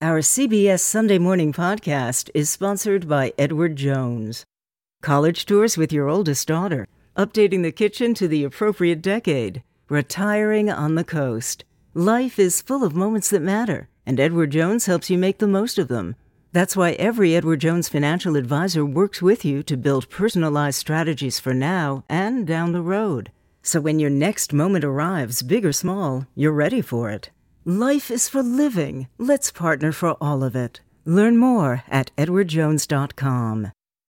Our CBS Sunday Morning podcast is sponsored by Edward Jones. College tours with your oldest daughter, updating the kitchen to the appropriate decade, retiring on the coast. Life is full of moments that matter, and Edward Jones helps you make the most of them. That's why every Edward Jones financial advisor works with you to build personalized strategies for now and down the road. So when your next moment arrives, big or small, you're ready for it. Life is for living. Let's partner for all of it. Learn more at edwardjones.com.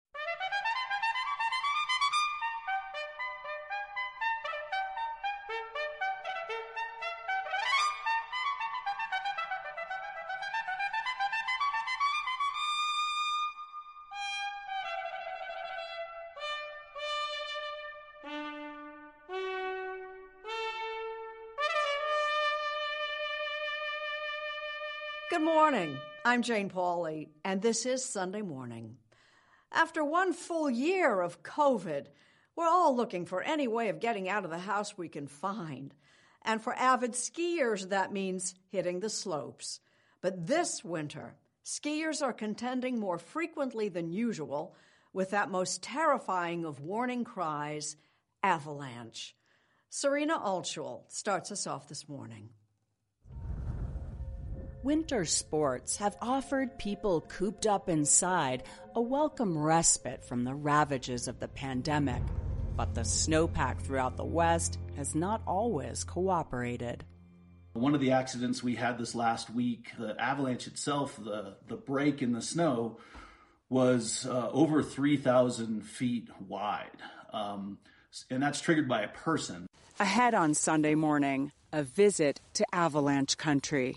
Good morning. I'm Jane Pauley, and this is Sunday Morning. After one full year of COVID, we're all looking for any way of getting out of the house we can find. And for avid skiers, that means hitting the slopes. But this winter, skiers are contending more frequently than usual with that most terrifying of warning cries, avalanche. Serena Altschul starts us off this morning. Winter sports have offered people cooped up inside a welcome respite from the ravages of the pandemic, but the snowpack throughout the West has not always cooperated. One of the accidents we had this last week, the avalanche itself, the break in the snow, was over 3,000 feet wide, and that's triggered by a person. Ahead on Sunday Morning, a visit to avalanche country.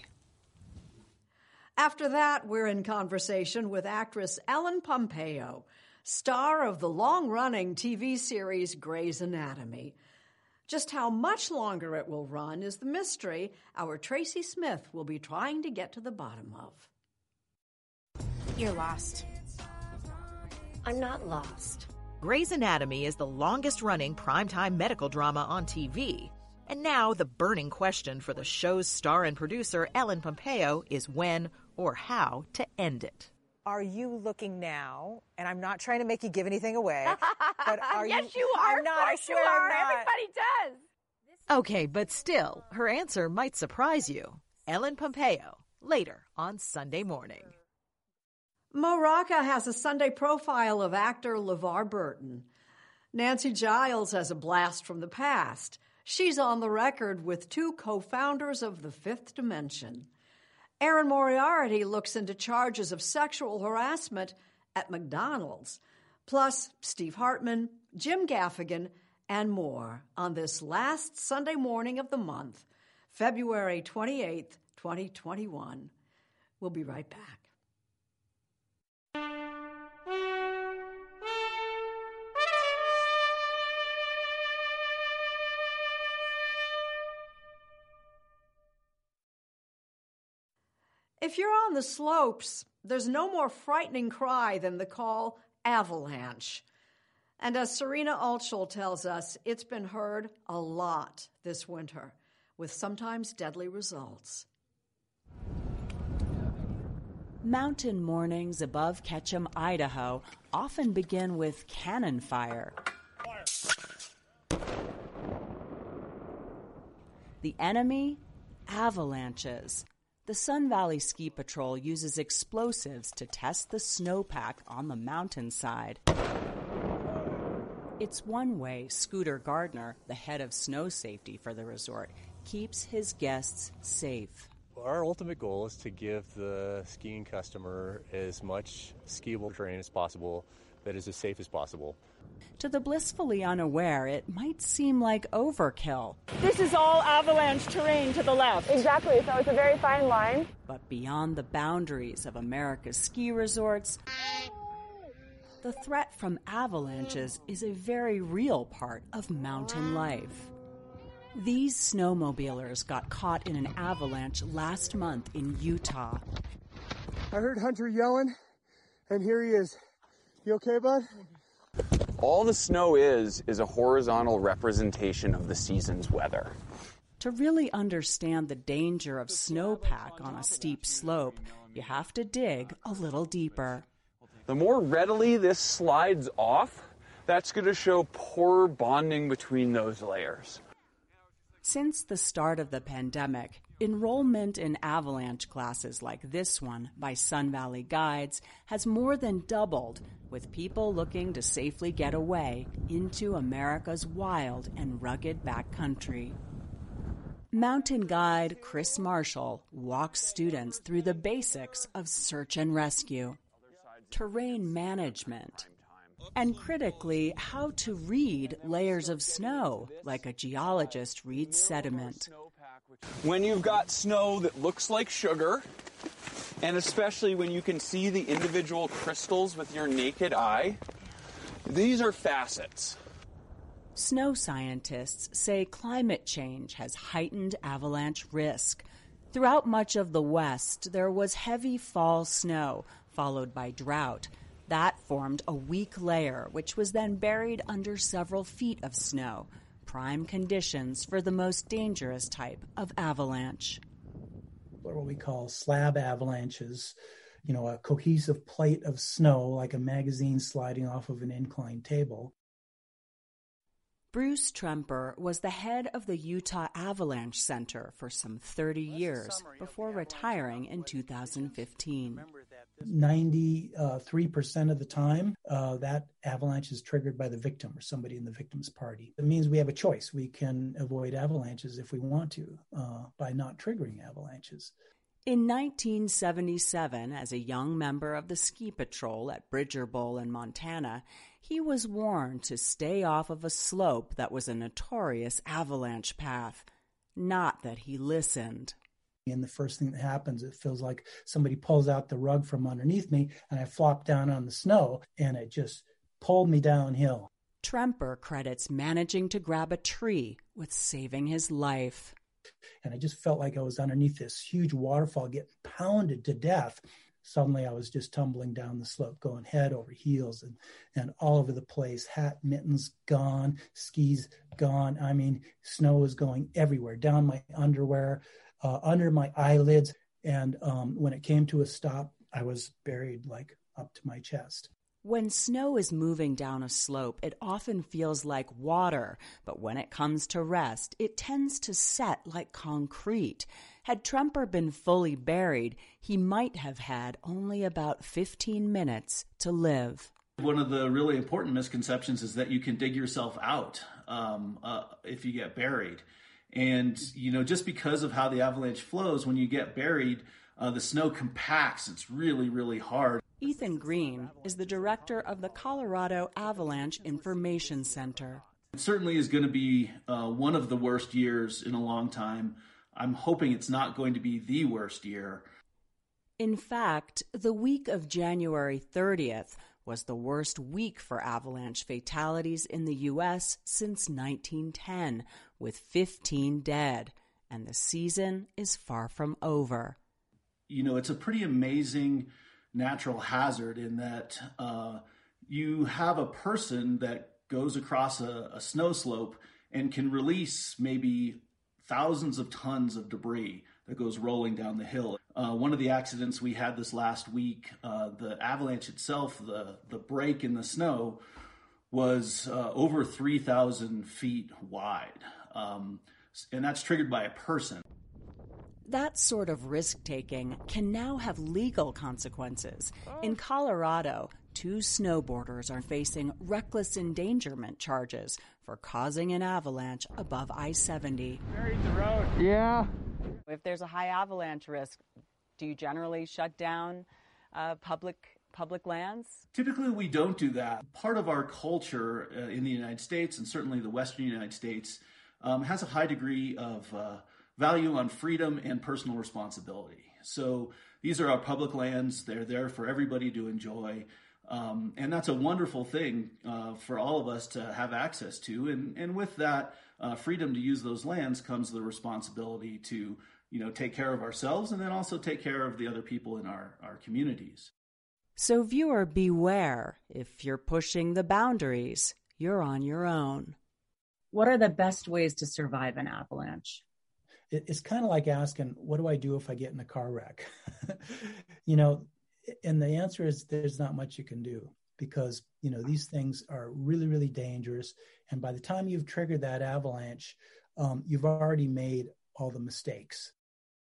After that, we're in conversation with actress Ellen Pompeo, star of the long-running TV series Grey's Anatomy. Just how much longer it will run is the mystery our Tracy Smith will be trying to get to the bottom of. You're lost. I'm not lost. Grey's Anatomy is the longest-running primetime medical drama on TV. And now the burning question for the show's star and producer, Ellen Pompeo, is when or how to end it. Are you looking now? And I'm not trying to make you give anything away. But are yes, you are. I'm not. Of course I swear you are. I'm not. Everybody does. Okay, but still, her answer might surprise you. Ellen Pompeo, later on Sunday Morning. Mo Rocca has a Sunday profile of actor LeVar Burton. Nancy Giles has a blast from the past. She's on the record with two co-founders of the Fifth Dimension. Erin Moriarty looks into charges of sexual harassment at McDonald's. Plus, Steve Hartman, Jim Gaffigan, and more on this last Sunday morning of the month, February 28th, 2021. We'll be right back. If you're on the slopes, there's no more frightening cry than the call avalanche. And as Serena Altschul tells us, it's been heard a lot this winter, with sometimes deadly results. Mountain mornings above Ketchum, Idaho, often begin with cannon fire. The enemy? Avalanches. The Sun Valley Ski Patrol uses explosives to test the snowpack on the mountainside. It's one way Scooter Gardner, the head of snow safety for the resort, keeps his guests safe. Our ultimate goal is to give the skiing customer as much skiable terrain as possible that is as safe as possible. To the blissfully unaware, it might seem like overkill. This is all avalanche terrain to the left. Exactly, so it's a very fine line. But beyond the boundaries of America's ski resorts, the threat from avalanches is a very real part of mountain life. These snowmobilers got caught in an avalanche last month in Utah. I heard Hunter yelling, and here he is. You okay, bud? All the snow is a horizontal representation of the season's weather. To really understand the danger of snowpack on a steep slope, You have to dig a little deeper. The more readily this slides off, that's going to show poor bonding between those layers. Since the start of the pandemic, enrollment in avalanche classes like this one by Sun Valley Guides has more than doubled, with people looking to safely get away into America's wild and rugged backcountry. Mountain guide Chris Marshall walks students through the basics of search and rescue, terrain management, and critically, how to read layers of snow like a geologist reads sediment. When you've got snow that looks like sugar, and especially when you can see the individual crystals with your naked eye, these are facets. Snow scientists say climate change has heightened avalanche risk. Throughout much of the West, there was heavy fall snow, followed by drought. That formed a weak layer, which was then buried under several feet of snow, prime conditions for the most dangerous type of avalanche. What we call slab avalanches, a cohesive plate of snow like a magazine sliding off of an inclined table. Bruce Tremper was the head of the Utah Avalanche Center for some 30 years before retiring in 2015. 93% of the time, that avalanche is triggered by the victim or somebody in the victim's party. It means we have a choice. We can avoid avalanches if we want to by not triggering avalanches. In 1977, as a young member of the ski patrol at Bridger Bowl in Montana, he was warned to stay off of a slope that was a notorious avalanche path. Not that he listened. And the first thing that happens, it feels like somebody pulls out the rug from underneath me, and I flop down on the snow, and it just pulled me downhill. Tremper credits managing to grab a tree with saving his life. And I just felt like I was underneath this huge waterfall getting pounded to death. Suddenly I was just tumbling down the slope, going head over heels and all over the place. Hat, mittens gone, skis gone. I mean, snow was going everywhere, down my underwear, under my eyelids. And when it came to a stop, I was buried like up to my chest. When snow is moving down a slope, it often feels like water, but when it comes to rest, it tends to set like concrete. Had Tremper been fully buried, he might have had only about 15 minutes to live. One of the really important misconceptions is that you can dig yourself out if you get buried. And, just because of how the avalanche flows, when you get buried, the snow compacts. It's really, really hard. Ethan Green is the director of the Colorado Avalanche Information Center. It certainly is going to be one of the worst years in a long time. I'm hoping it's not going to be the worst year. In fact, the week of January 30th was the worst week for avalanche fatalities in the U.S. since 1910, with 15 dead, and the season is far from over. It's a pretty amazing natural hazard in that you have a person that goes across a snow slope and can release maybe thousands of tons of debris that goes rolling down the hill. One of the accidents we had this last week, the avalanche itself, the break in the snow, was over 3,000 feet wide. And that's triggered by a person. That sort of risk-taking can now have legal consequences. In Colorado, 2 snowboarders are facing reckless endangerment charges for causing an avalanche above I-70. Buried the road. Yeah. If there's a high avalanche risk, do you generally shut down public lands? Typically, we don't do that. Part of our culture in the United States, and certainly the Western United States, has a high degree of value on freedom and personal responsibility. So these are our public lands. They're there for everybody to enjoy. And that's a wonderful thing for all of us to have access to. And with that freedom to use those lands comes the responsibility to, take care of ourselves and then also take care of the other people in our communities. So viewer, beware. If you're pushing the boundaries, you're on your own. What are the best ways to survive an avalanche? it's kind of like asking, what do I do if I get in a car wreck? You know, and the answer is there's not much you can do, because, you know, these things are really, really dangerous. And by the time you've triggered that avalanche, you've already made all the mistakes.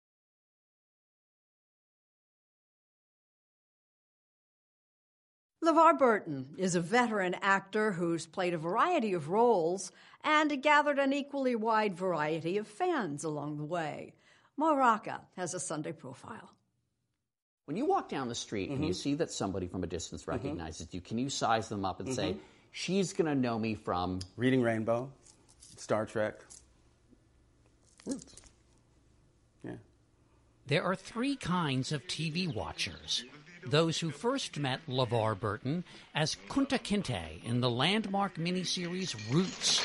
LeVar Burton is a veteran actor who's played a variety of roles and gathered an equally wide variety of fans along the way. Mo Rocca has a Sunday profile. When you walk down the street and you see that somebody from a distance recognizes you, can you size them up and say, she's going to know me from Reading Rainbow, Star Trek, Roots? Yeah. There are three kinds of TV watchers. Those who first met LeVar Burton as Kunta Kinte in the landmark miniseries Roots.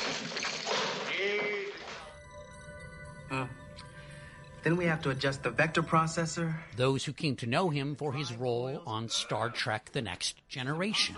Then we have to adjust the vector processor. Those who came to know him for his role on Star Trek: The Next Generation.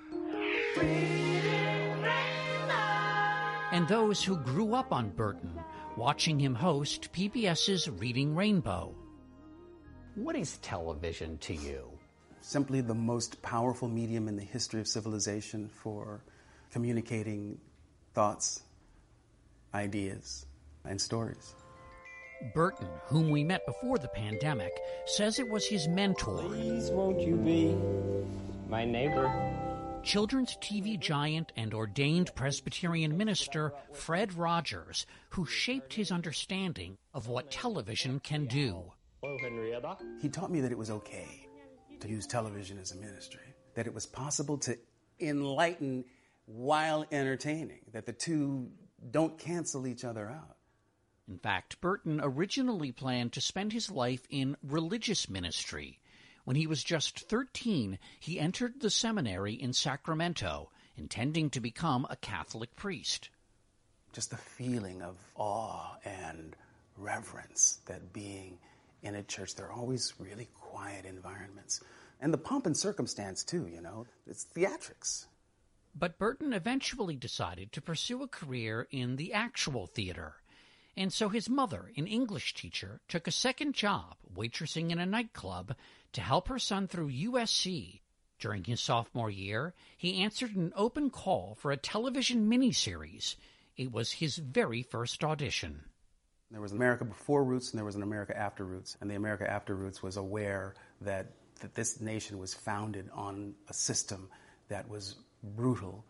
And those who grew up on Burton, watching him host PBS's Reading Rainbow. What is television to you? Simply the most powerful medium in the history of civilization for communicating thoughts, ideas, and stories. Burton, whom we met before the pandemic, says it was his mentor. Please won't you be my neighbor? Children's TV giant and ordained Presbyterian minister Fred Rogers, who shaped his understanding of what television can do. Hello, Henrietta. He taught me that it was okay to use television as a ministry, that it was possible to enlighten while entertaining, that the two don't cancel each other out. In fact, Burton originally planned to spend his life in religious ministry. When he was just 13, he entered the seminary in Sacramento, intending to become a Catholic priest. Just the feeling of awe and reverence that being in a church, they're always really quiet environments. And the pomp and circumstance, too, you know, it's theatrics. But Burton eventually decided to pursue a career in the actual theater. And so his mother, an English teacher, took a second job waitressing in a nightclub to help her son through USC. During his sophomore year, he answered an open call for a television miniseries. It was his very first audition. There was America Before Roots and there was an America After Roots. And the America After Roots was aware that this nation was founded on a system that was brutal.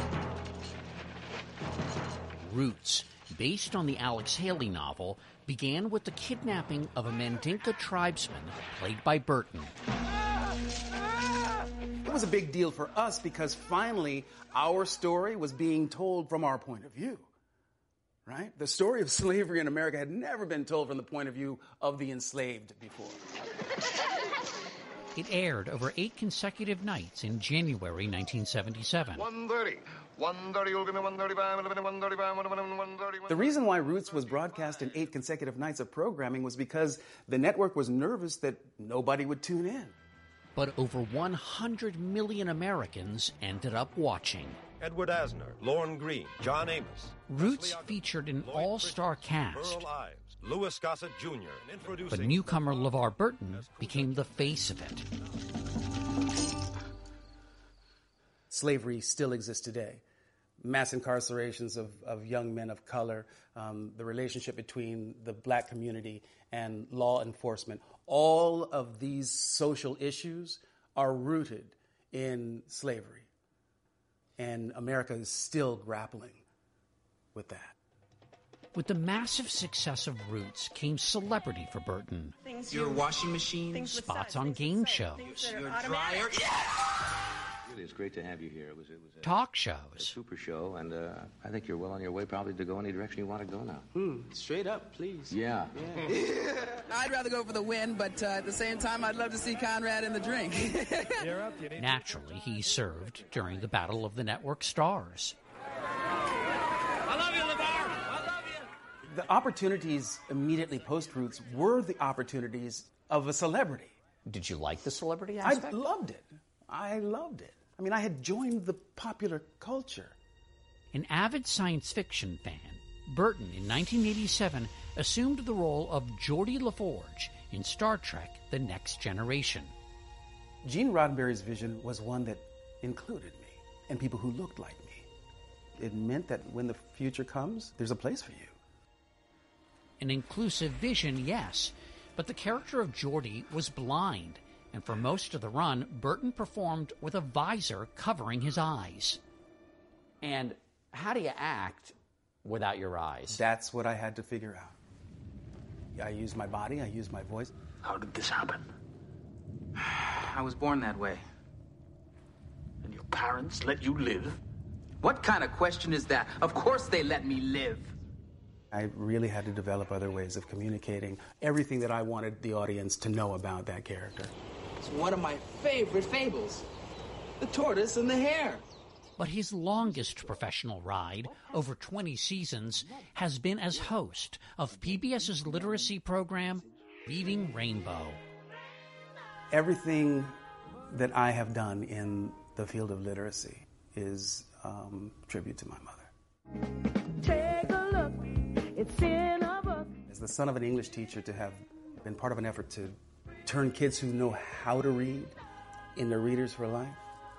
Roots, based on the Alex Haley novel, began with the kidnapping of a Mandinka tribesman played by Burton. It was a big deal for us because finally our story was being told from our point of view, right? The story of slavery in America had never been told from the point of view of the enslaved before. It aired over 8 consecutive nights in January 1977. 1:30. 1:30, you'll give me 1:35, 1:35. The reason why Roots was broadcast in 8 consecutive nights of programming was because the network was nervous that nobody would tune in. But over 100 million Americans ended up watching. Edward Asner, Lorne Green, John Amos. Roots featured an all-star cast. Earl Ives, Louis Gossett Jr. And introducing... But newcomer LeVar Burton became the face of it. Slavery still exists today. Mass incarcerations of young men of color, the relationship between the black community and law enforcement. All of these social issues are rooted in slavery. And America is still grappling with that. With the massive success of Roots came celebrity for Burton. Your washing machine, spots on game shows, your dryer. Really, it's great to have you here. It was talk shows, a super show, and I think you're well on your way probably to go any direction you want to go now. Straight up, please. Yeah. I'd rather go for the win, but at the same time, I'd love to see Conrad in the drink. Naturally, he served during the Battle of the Network Stars. I love you, LeVar. I love you. The opportunities immediately post-Roots were the opportunities of a celebrity. Did you like the celebrity aspect? I loved it. I loved it. I mean, I had joined the popular culture. An avid science fiction fan, Burton in 1987 assumed the role of Geordi LaForge in Star Trek The Next Generation. Gene Roddenberry's vision was one that included me and people who looked like me. It meant that when the future comes, there's a place for you. An inclusive vision, yes, but the character of Geordi was blind, and for most of the run, Burton performed with a visor covering his eyes. And how do you act without your eyes? That's what I had to figure out. I used my body, I used my voice. How did this happen? I was born that way. And your parents let you live? What kind of question is that? Of course they let me live. I really had to develop other ways of communicating everything that I wanted the audience to know about that character. It's one of my favorite fables. The tortoise and the hare. But his longest professional ride, over 20 seasons, has been as host of PBS's literacy program, Reading Rainbow. Everything that I have done in the field of literacy is tribute to my mother. Take a look, it's in a book. As the son of an English teacher, to have been part of an effort to turn kids who know how to read into readers for life,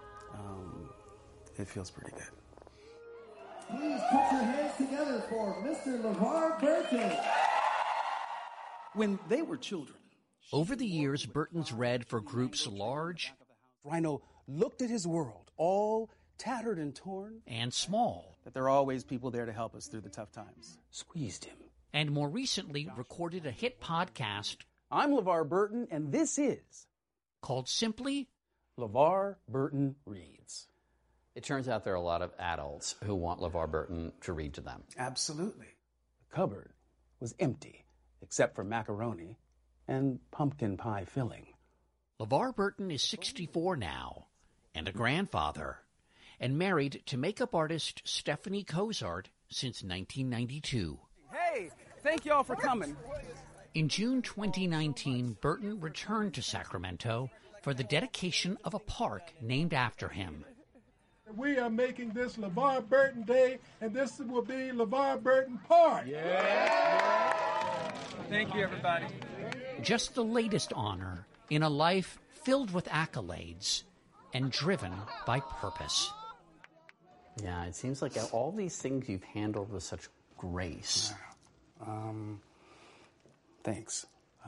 it feels pretty good. Please put your hands together for Mr. LeVar Burton. When they were children, over the years, Burton's read for groups large, Rhino looked at his world, all tattered and torn, and small, that there are always people there to help us through the tough times. Squeezed him. And more recently recorded a hit podcast. I'm LeVar Burton, and this is called simply LeVar Burton Reads. It turns out there are a lot of adults who want LeVar Burton to read to them. Absolutely. The cupboard was empty, except for macaroni and pumpkin pie filling. LeVar Burton is 64 now, and a grandfather, and married to makeup artist Stephanie Cozart since 1992. Hey, thank y'all for coming. In June 2019, Burton returned to Sacramento for the dedication of a park named after him. We are making this LeVar Burton Day, and this will be LeVar Burton Park. Yeah. Thank you, everybody. Just the latest honor in a life filled with accolades and driven by purpose. Yeah, it seems like all these things you've handled with such grace. Thanks.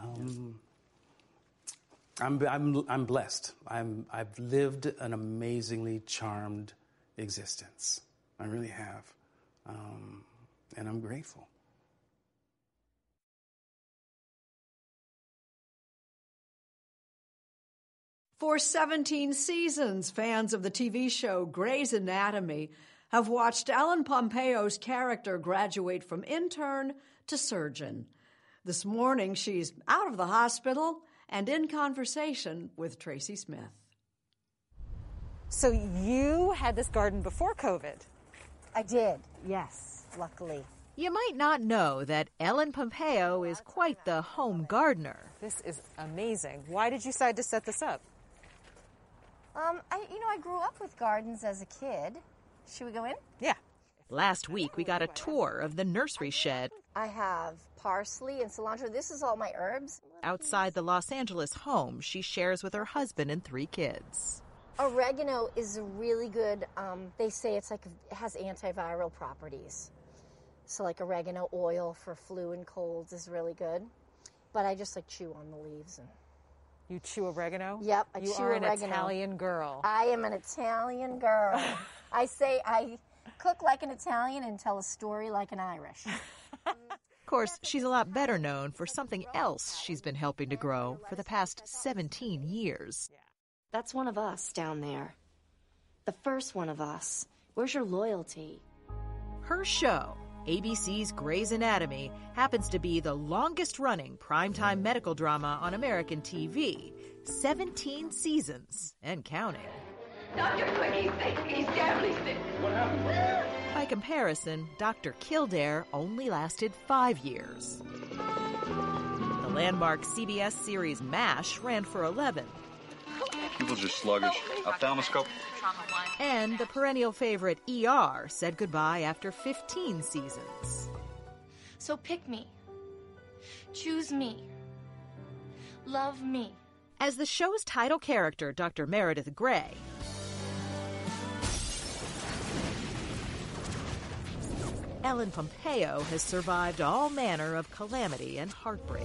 I'm blessed. I've lived an amazingly charmed existence. I really have, and I'm grateful. For 17 seasons, fans of the TV show Grey's Anatomy have watched Ellen Pompeo's character graduate from intern to surgeon. This morning, she's out of the hospital and in conversation with Tracy Smith. So you had this garden before COVID? I did, yes, luckily. You might not know that Ellen Pompeo is quite the home gardener. This is amazing. Why did you decide to set this up? I grew up with gardens as a kid. Should we go in? Yeah. Last week, we got a tour of the nursery shed. I have parsley and cilantro. This is all my herbs. Outside the Los Angeles home she shares with her husband and 3 kids. Oregano is a really good, they say it has antiviral properties. So like oregano oil for flu and colds is really good. But I just chew on the leaves. And you chew oregano? Yep, I chew oregano. You are an Italian girl. I am an Italian girl. I say I cook like an Italian and tell a story like an Irish. Of course, she's a lot better known for something else she's been helping to grow for the past 17 years. That's one of us down there. The first one of us. Where's your loyalty? Her show, ABC's Grey's Anatomy, happens to be the longest-running primetime medical drama on American TV. 17 seasons and counting. Dr. Quick, he's sick. He's terribly sick. What happened? By comparison, Dr. Kildare only lasted 5 years. The landmark CBS series MASH ran for 11. Pupils are sluggish. Ophthalmoscope. And the perennial favorite ER said goodbye after 15 seasons. So pick me. Choose me. Love me. As the show's title character, Dr. Meredith Grey, Ellen Pompeo has survived all manner of calamity and heartbreak.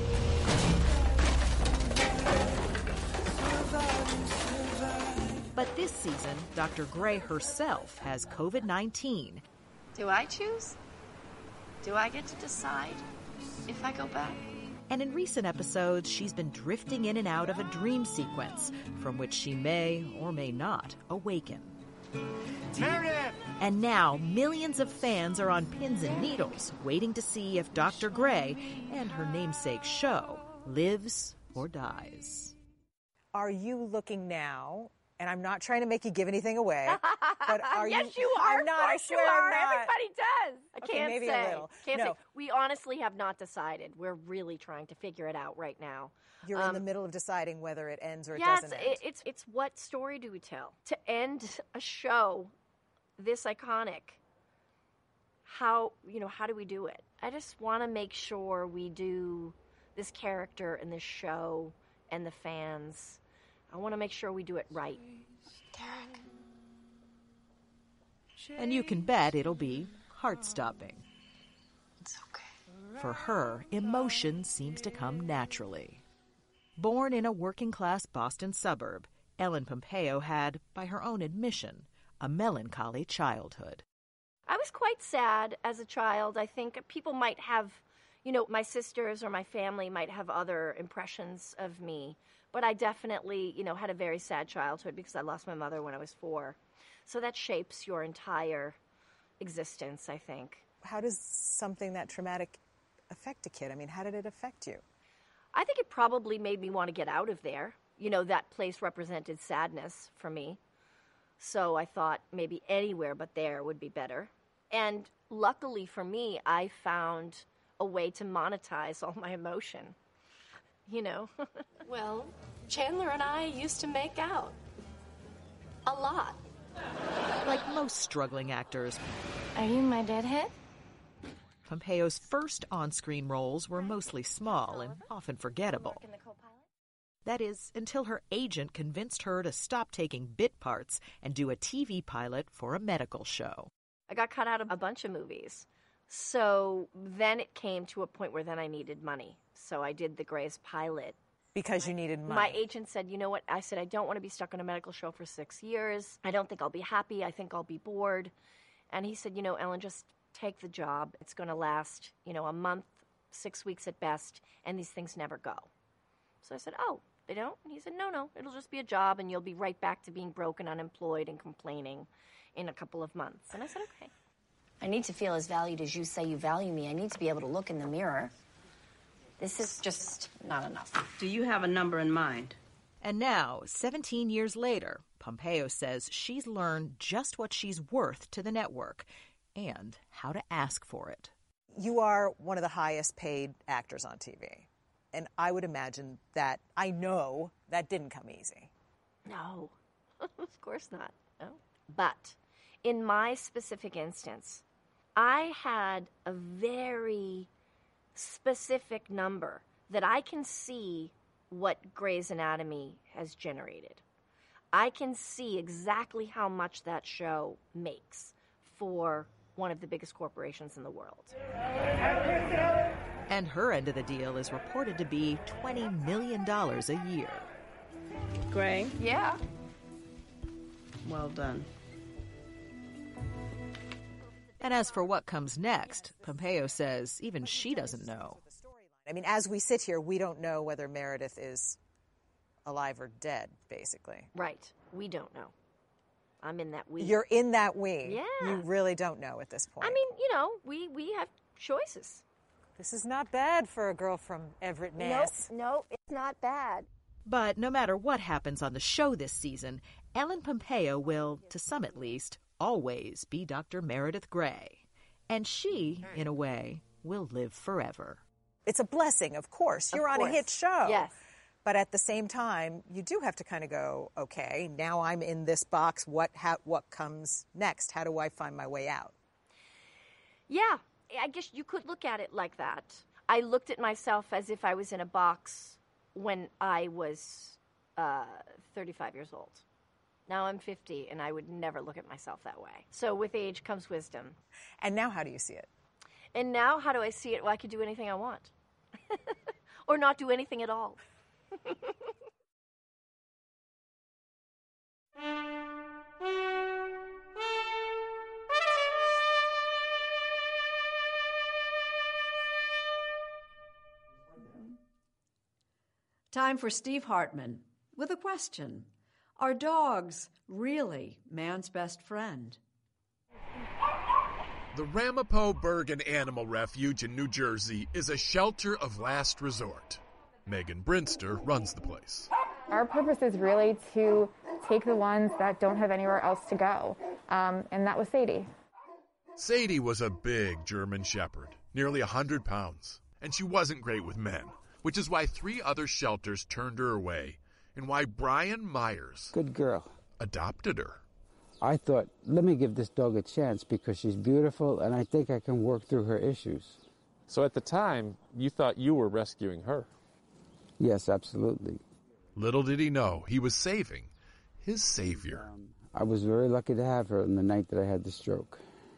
But this season, Dr. Grey herself has COVID-19. Do I choose? Do I get to decide if I go back? And in recent episodes, she's been drifting in and out of a dream sequence from which she may or may not awaken. Meredith! And now, millions of fans are on pins and needles, waiting to see if Dr. Grey and her namesake show lives or dies. Are you looking now? And I'm not trying to make you give anything away, but are you? Yes, you are. I'm not. I swear I'm not. Everybody does. I Okay, can't maybe say. a little. Can't No. say. We honestly have not decided. We're really trying to figure it out right now. You're in the middle of deciding whether it ends or it Yes, doesn't end. it's what story do we tell to end a show this iconic? How do we do it? I just want to make sure we do this character and this show and the fans. I want to make sure we do it right. Derek. And you can bet it'll be heart-stopping. It's okay. For her, emotion seems to come naturally. Born in a working-class Boston suburb, Ellen Pompeo had, by her own admission, a melancholy childhood. I was quite sad as a child. I think people might have, my sisters or my family might have other impressions of me. But I definitely, had a very sad childhood because I lost my mother when I was 4. So that shapes your entire existence, I think. How does something that traumatic affect a kid? I mean, how did it affect you? I think it probably made me want to get out of there. That place represented sadness for me. So I thought maybe anywhere but there would be better. And luckily for me, I found a way to monetize all my emotion. Well, Chandler and I used to make out. A lot. Like most struggling actors, Are you my deadhead? Pompeo's first on-screen roles were mostly small and often forgettable. That is, until her agent convinced her to stop taking bit parts and do a TV pilot for a medical show. I got cut out of a bunch of movies. So then it came to a point where then I needed money. So I did the Grey's pilot. Because you needed money. My agent said, you know what? I said, I don't want to be stuck on a medical show for 6 years. I don't think I'll be happy. I think I'll be bored. And he said, Ellen, just take the job. It's going to last, a month, 6 weeks at best, and these things never go. So I said, oh, they don't? And he said, no, it'll just be a job, and you'll be right back to being broke and unemployed and complaining in a couple of months. And I said, okay. I need to feel as valued as you say you value me. I need to be able to look in the mirror. This is just not enough. Do you have a number in mind? And now, 17 years later, Pompeo says she's learned just what she's worth to the network and how to ask for it. You are one of the highest paid actors on TV. And I would imagine that, I know, that didn't come easy. No, of course not. No. But in my specific instance, I had a very specific number that I can see what Grey's Anatomy has generated. I can see exactly how much that show makes for one of the biggest corporations in the world. And her end of the deal is reported to be $20 million a year. Grey? Yeah. Well done. And as for what comes next, Pompeo says even she doesn't know. I mean, as we sit here, we don't know whether Meredith is alive or dead, basically. Right. We don't know. I'm in that we. You're in that we. Yeah. You really don't know at this point. I mean, we have choices. This is not bad for a girl from Everett, Mass. No, it's not bad. But no matter what happens on the show this season, Ellen Pompeo will, to some at least, always be Dr. Meredith Grey. And she, in a way, will live forever. It's a blessing, of course. You're on a hit show. Yes. But at the same time, you do have to kind of go, okay, now I'm in this box. What comes next? How do I find my way out? Yeah, I guess you could look at it like that. I looked at myself as if I was in a box when I was 35 years old. Now I'm 50, and I would never look at myself that way. So with age comes wisdom. And now how do you see it? And now how do I see it? Well, I could do anything I want. Or not do anything at all. Time for Steve Hartman with a question. Are dogs really man's best friend? The Ramapo Bergen Animal Refuge in New Jersey is a shelter of last resort. Megan Brinster runs the place. Our purpose is really to take the ones that don't have anywhere else to go, and that was Sadie. Sadie was a big German Shepherd, nearly 100 pounds, and she wasn't great with men, which is why 3 other shelters turned her away, and why Brian Myers, good girl, adopted her. I thought, let me give this dog a chance because she's beautiful and I think I can work through her issues. So at the time, you thought you were rescuing her? Yes, absolutely. Little did he know he was saving his savior. I was very lucky to have her on the night that I had the stroke.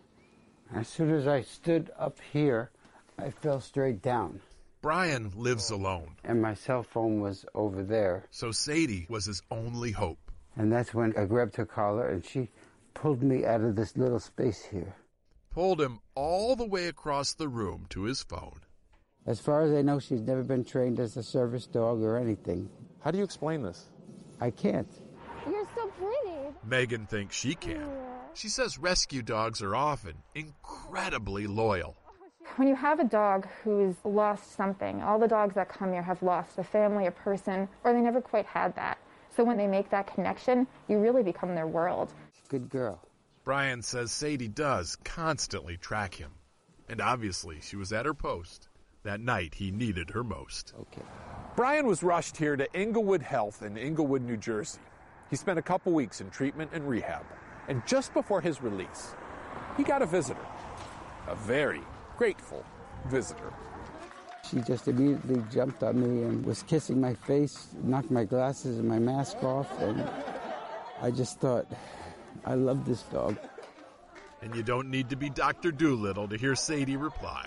As soon as I stood up here, I fell straight down. Brian lives alone. And my cell phone was over there. So Sadie was his only hope. And that's when I grabbed her collar and she pulled me out of this little space here. Pulled him all the way across the room to his phone. As far as I know, she's never been trained as a service dog or anything. How do you explain this? I can't. You're so pretty. Megan thinks she can. She says rescue dogs are often incredibly loyal. When you have a dog who's lost something, all the dogs that come here have lost a family, a person, or they never quite had that. So when they make that connection, you really become their world. Good girl. Brian says Sadie does constantly track him. And obviously she was at her post that night he needed her most. Okay. Brian was rushed here to Inglewood Health in Inglewood, New Jersey. He spent a couple weeks in treatment and rehab. And just before his release, he got a visitor. A very grateful visitor. She just immediately jumped on me and was kissing my face, knocked my glasses and my mask off, and I just thought, I love this dog. And you don't need to be Dr. Dolittle to hear Sadie reply,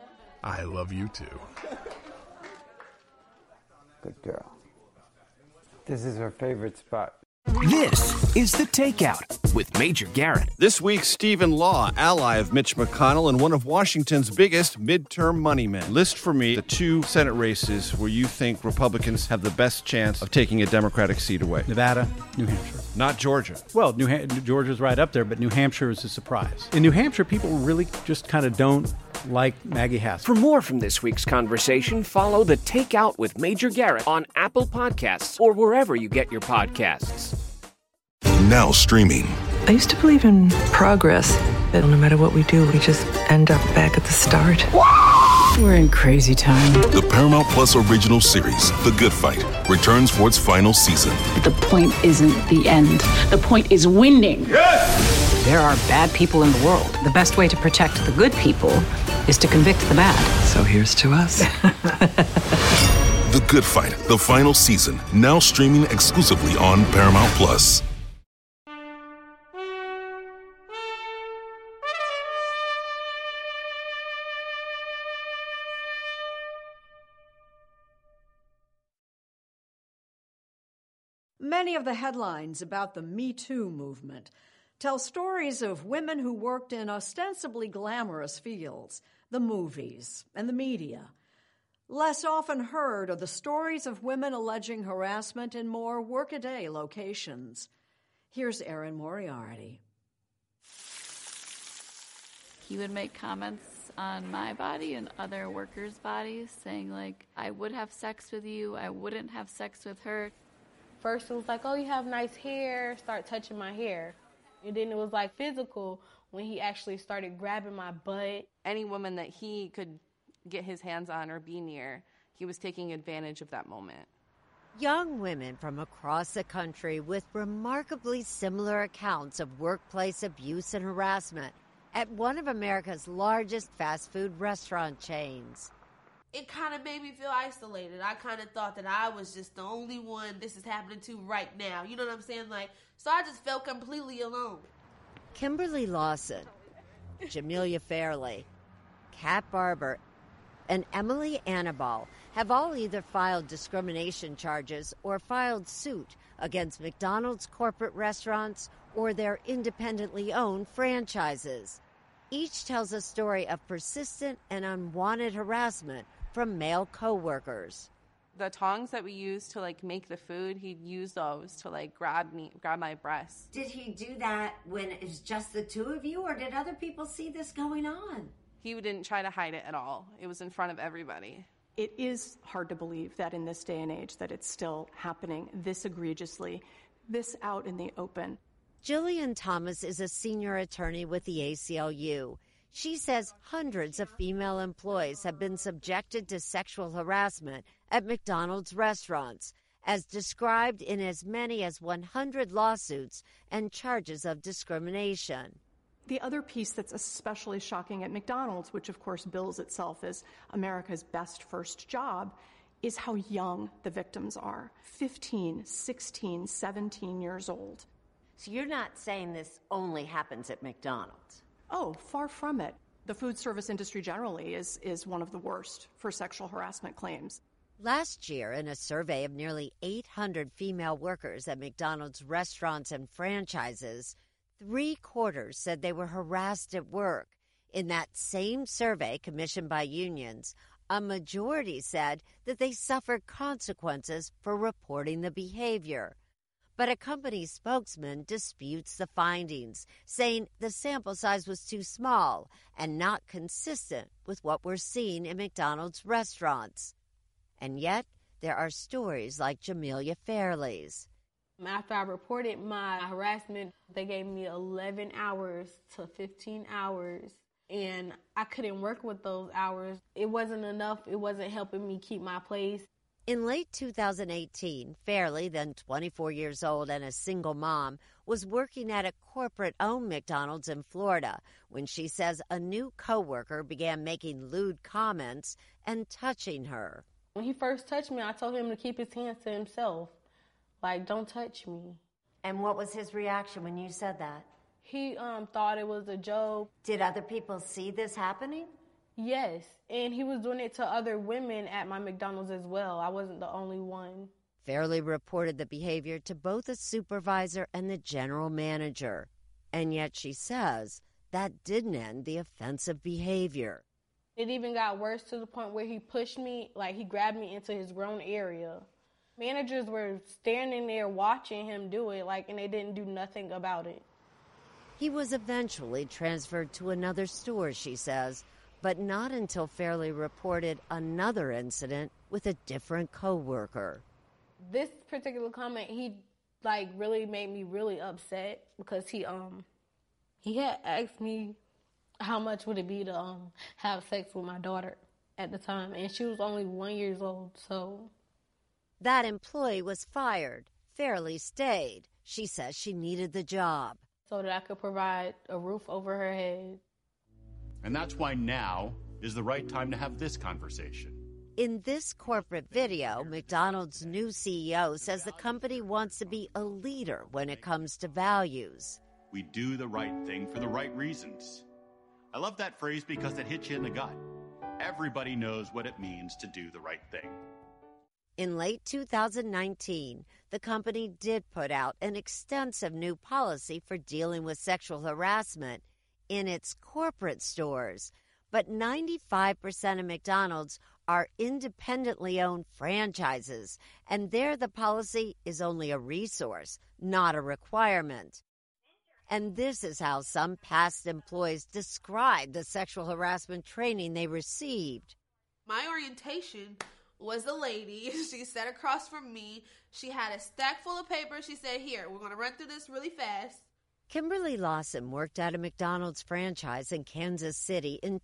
I love you too. Good girl. This is her favorite spot. This is The Takeout with Major Garrett. This week, Stephen Law, ally of Mitch McConnell and one of Washington's biggest midterm money men. List for me the 2 Senate races where you think Republicans have the best chance of taking a Democratic seat away. Nevada, New Hampshire. Not Georgia. Well, Georgia's right up there, but New Hampshire is a surprise. In New Hampshire, people really just kind of don't like Maggie Hassan. For more from this week's conversation, follow The Takeout with Major Garrett on Apple Podcasts or wherever you get your podcasts. Now streaming. I used to believe in progress, that no matter what we do, we just end up back at the start. We're in crazy time. The Paramount Plus original series, The Good Fight, returns for its final season. The point isn't the end. The point is winning. Yes! There are bad people in the world. The best way to protect the good people is to convict the bad. So here's to us. The Good Fight, the final season, now streaming exclusively on Paramount Plus. Many of the headlines about the Me Too movement tell stories of women who worked in ostensibly glamorous fields, the movies and the media. Less often heard are the stories of women alleging harassment in more workaday locations. Here's Erin Moriarty. He would make comments on my body and other workers' bodies, saying, like, I would have sex with you, I wouldn't have sex with her. First it was like, oh, you have nice hair, start touching my hair. And then it was like physical when he actually started grabbing my butt. Any woman that he could get his hands on or be near, he was taking advantage of that moment. Young women from across the country with remarkably similar accounts of workplace abuse and harassment at one of America's largest fast food restaurant chains. It kind of made me feel isolated. I kind of thought that I was just the only one this is happening to right now. You know what I'm saying? Like, so I just felt completely alone. Kimberly Lawson, Jamelia Fairley, Kat Barber, and Emily Annabal have all either filed discrimination charges or filed suit against McDonald's corporate restaurants or their independently owned franchises. Each tells a story of persistent and unwanted harassment from male co-workers. The tongs that we used to make the food, he'd use those to grab my breasts. Did he do that when it was just the two of you, or did other people see this going on? He didn't try to hide it at all. It was in front of everybody. It is hard to believe that in this day and age that it's still happening this egregiously, this out in the open. Jillian Thomas is a senior attorney with the ACLU. She says hundreds of female employees have been subjected to sexual harassment at McDonald's restaurants, as described in as many as 100 lawsuits and charges of discrimination. The other piece that's especially shocking at McDonald's, which of course bills itself as America's best first job, is how young the victims are. 15, 16, 17 years old. So you're not saying this only happens at McDonald's? Oh, far from it. The food service industry generally is one of the worst for sexual harassment claims. Last year, in a survey of nearly 800 female workers at McDonald's restaurants and franchises, 3/4 said they were harassed at work. In that same survey commissioned by unions, a majority said that they suffered consequences for reporting the behavior. But a company spokesman disputes the findings, saying the sample size was too small and not consistent with what we're seeing in McDonald's restaurants. And yet, there are stories like Jamelia Fairley's. After I reported my harassment, they gave me 11 hours to 15 hours, and I couldn't work with those hours. It wasn't enough. It wasn't helping me keep my place. In late 2018, Fairley, then 24 years old and a single mom, was working at a corporate-owned McDonald's in Florida when she says a new coworker began making lewd comments and touching her. When he first touched me, I told him to keep his hands to himself. Like, don't touch me. And what was his reaction when you said that? He thought it was a joke. Did other people see this happening? Yes, and he was doing it to other women at my McDonald's as well. I wasn't the only one. Fairley reported the behavior to both the supervisor and the general manager. And yet she says that didn't end the offensive behavior. It even got worse to the point where he pushed me, like he grabbed me into his groin area. Managers were standing there watching him do it, and they didn't do nothing about it. He was eventually transferred to another store, she says, but not until Fairley reported another incident with a different coworker. This particular comment, he really made me really upset because he had asked me how much would it be to have sex with my daughter at the time, and she was only 1 year old, so. That employee was fired. Fairley stayed. She says she needed the job. So that I could provide a roof over her head. And that's why now is the right time to have this conversation. In this corporate video, McDonald's new CEO says the company wants to be a leader when it comes to values. We do the right thing for the right reasons. I love that phrase because it hits you in the gut. Everybody knows what it means to do the right thing. In late 2019, the company did put out an extensive new policy for dealing with sexual harassment in its corporate stores. But 95% of McDonald's are independently owned franchises, and there the policy is only a resource, not a requirement. And this is how some past employees describe the sexual harassment training they received. My orientation was a lady. She sat across from me. She had a stack full of paper. She said, "Here, we're going to run through this really fast." Kimberly Lawson worked at a McDonald's franchise in Kansas City in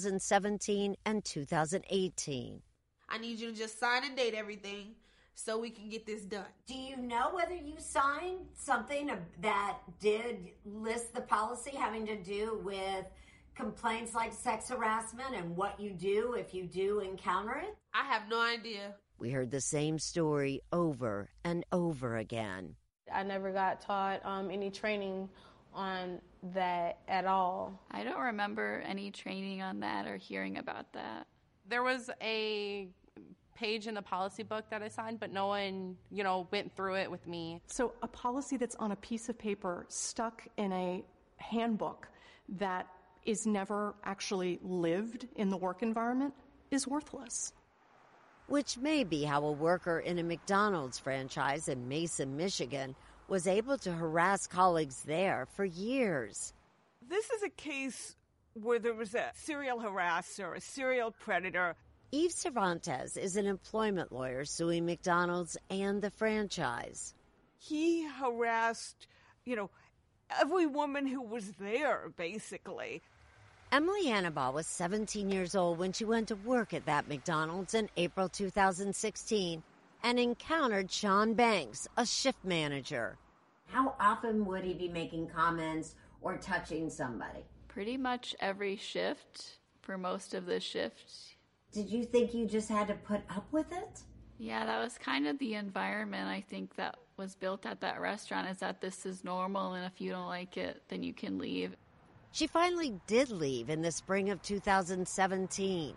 2017 and 2018. I need you to just sign and date everything so we can get this done. Do you know whether you signed something that did list the policy having to do with complaints like sex harassment and what you do if you do encounter it? I have no idea. We heard the same story over and over again. I never got taught any training on that at all. I don't remember any training on that or hearing about that. There was a page in the policy book that I signed, but no one, went through it with me. So a policy that's on a piece of paper stuck in a handbook that is never actually lived in the work environment is worthless. Which may be how a worker in a McDonald's franchise in Mason, Michigan, was able to harass colleagues there for years. This is a case where there was a serial harasser, a serial predator. Eve Cervantes is an employment lawyer suing McDonald's and the franchise. He harassed, every woman who was there, basically. Emily Hannibal was 17 years old when she went to work at that McDonald's in April 2016 and encountered Sean Banks, a shift manager. How often would he be making comments or touching somebody? Pretty much every shift, for most of the shifts. Did you think you just had to put up with it? Yeah, that was kind of the environment I think that was built at that restaurant, is that this is normal, and if you don't like it, then you can leave. She finally did leave in the spring of 2017.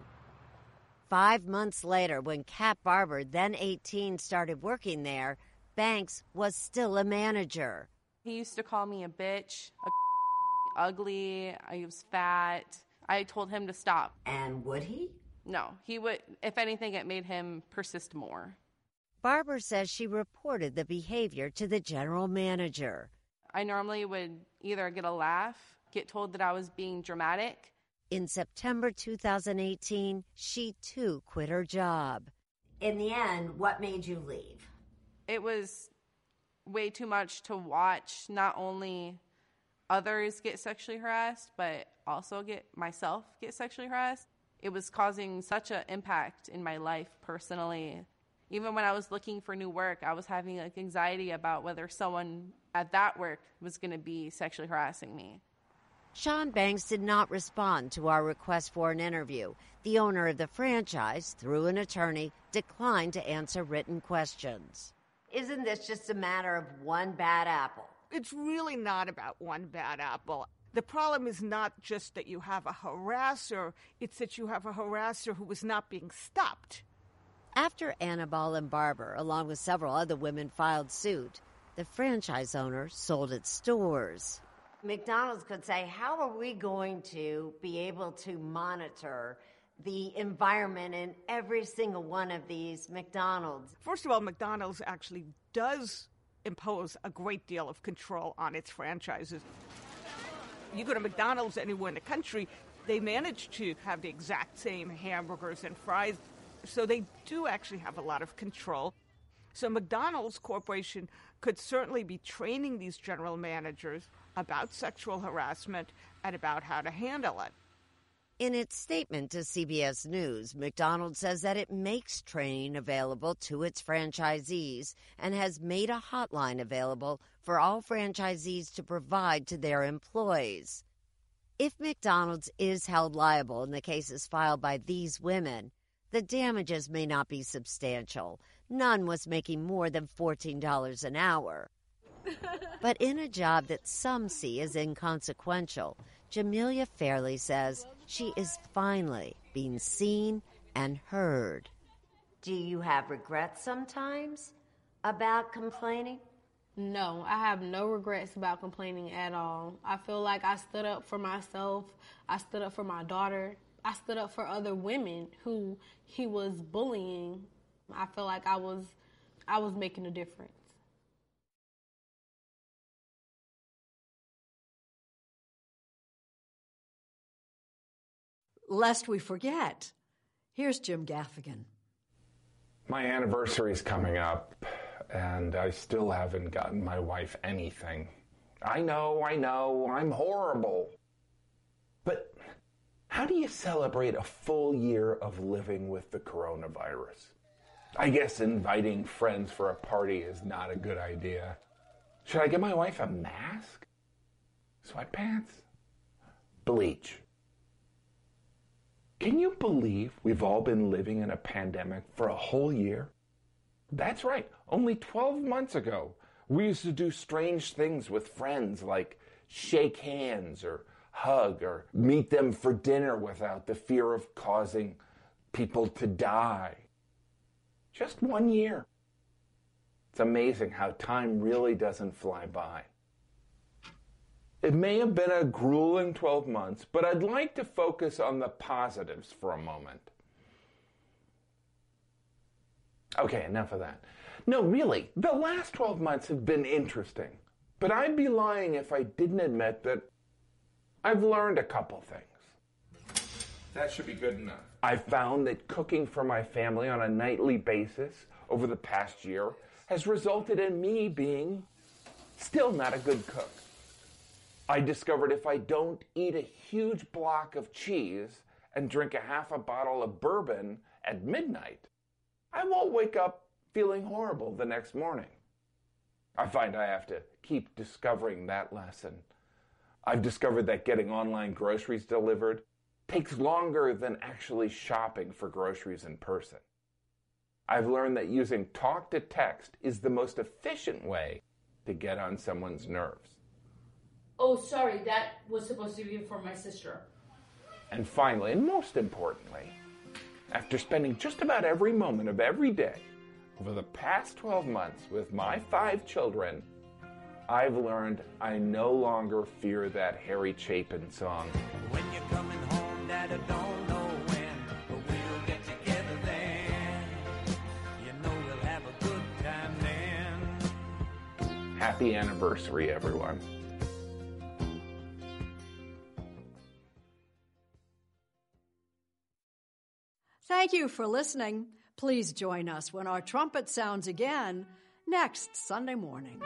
5 months later, when Kat Barber, then 18, started working there, Banks was still a manager. He used to call me a bitch, ugly, I was fat. I told him to stop. And would he? No, he would. If anything, it made him persist more. Barber says she reported the behavior to the general manager. I normally would either get a laugh, get told that I was being dramatic. In September 2018, she too quit her job. In the end, what made you leave? It was way too much to watch not only others get sexually harassed, but also get sexually harassed. It was causing such an impact in my life personally. Even when I was looking for new work, I was having anxiety about whether someone at that work was going to be sexually harassing me. Sean Banks did not respond to our request for an interview. The owner of the franchise, through an attorney, declined to answer written questions. Isn't this just a matter of one bad apple? It's really not about one bad apple. The problem is not just that you have a harasser, it's that you have a harasser who was not being stopped. After Annabelle and Barber, along with several other women, filed suit, the franchise owner sold its stores. McDonald's could say, how are we going to be able to monitor the environment in every single one of these McDonald's? First of all, McDonald's actually does impose a great deal of control on its franchises. You go to McDonald's anywhere in the country, they manage to have the exact same hamburgers and fries, so they do actually have a lot of control. So McDonald's Corporation could certainly be training these general managers about sexual harassment and about how to handle it. In its statement to CBS News, McDonald's says that it makes training available to its franchisees and has made a hotline available for all franchisees to provide to their employees. If McDonald's is held liable in the cases filed by these women, the damages may not be substantial. None was making more than $14 an hour. But in a job that some see as inconsequential, Jamelia Fairley says she is finally being seen and heard. Do you have regrets sometimes about complaining? No, I have no regrets about complaining at all. I feel like I stood up for myself. I stood up for my daughter. I stood up for other women who he was bullying. I feel like I was making a difference. Lest we forget, here's Jim Gaffigan. My anniversary's coming up, and I still haven't gotten my wife anything. I know, I'm horrible. But how do you celebrate a full year of living with the coronavirus? I guess inviting friends for a party is not a good idea. Should I get my wife a mask? Sweatpants? Bleach? Can you believe we've all been living in a pandemic for a whole year? That's right. Only 12 months ago, we used to do strange things with friends like shake hands or hug or meet them for dinner without the fear of causing people to die. Just 1 year. It's amazing how time really doesn't fly by. It may have been a grueling 12 months, but I'd like to focus on the positives for a moment. Okay, enough of that. No, really, the last 12 months have been interesting, but I'd be lying if I didn't admit that I've learned a couple things. That should be good enough. I found that cooking for my family on a nightly basis over the past year has resulted in me being still not a good cook. I discovered if I don't eat a huge block of cheese and drink a half a bottle of bourbon at midnight, I won't wake up feeling horrible the next morning. I find I have to keep discovering that lesson. I've discovered that getting online groceries delivered takes longer than actually shopping for groceries in person. I've learned that using talk to text is the most efficient way to get on someone's nerves. Oh, sorry, that was supposed to be for my sister. And finally, and most importantly, after spending just about every moment of every day over the past 12 months with my 5 children, I've learned I no longer fear that Harry Chapin song. When you're coming home, Dad, I don't know when, but we'll get together then. You know we'll have a good time then. Happy anniversary, everyone. Thank you for listening. Please join us when our trumpet sounds again next Sunday morning.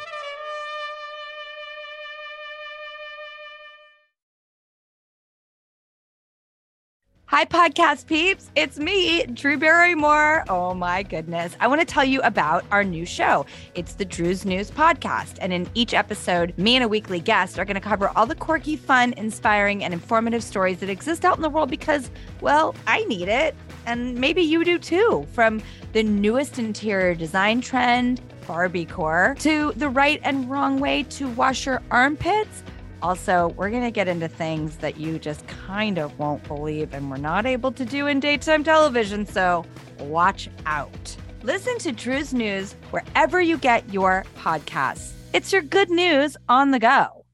Hi, podcast peeps. It's me, Drew Barrymore. Oh, my goodness. I want to tell you about our new show. It's the Drew's News Podcast. And in each episode, me and a weekly guest are going to cover all the quirky, fun, inspiring, and informative stories that exist out in the world because, well, I need it. And maybe you do too. From the newest interior design trend, Barbiecore, to the right and wrong way to wash your armpits. Also, we're going to get into things that you just kind of won't believe and we're not able to do in daytime television, so watch out. Listen to Drew's News wherever you get your podcasts. It's your good news on the go.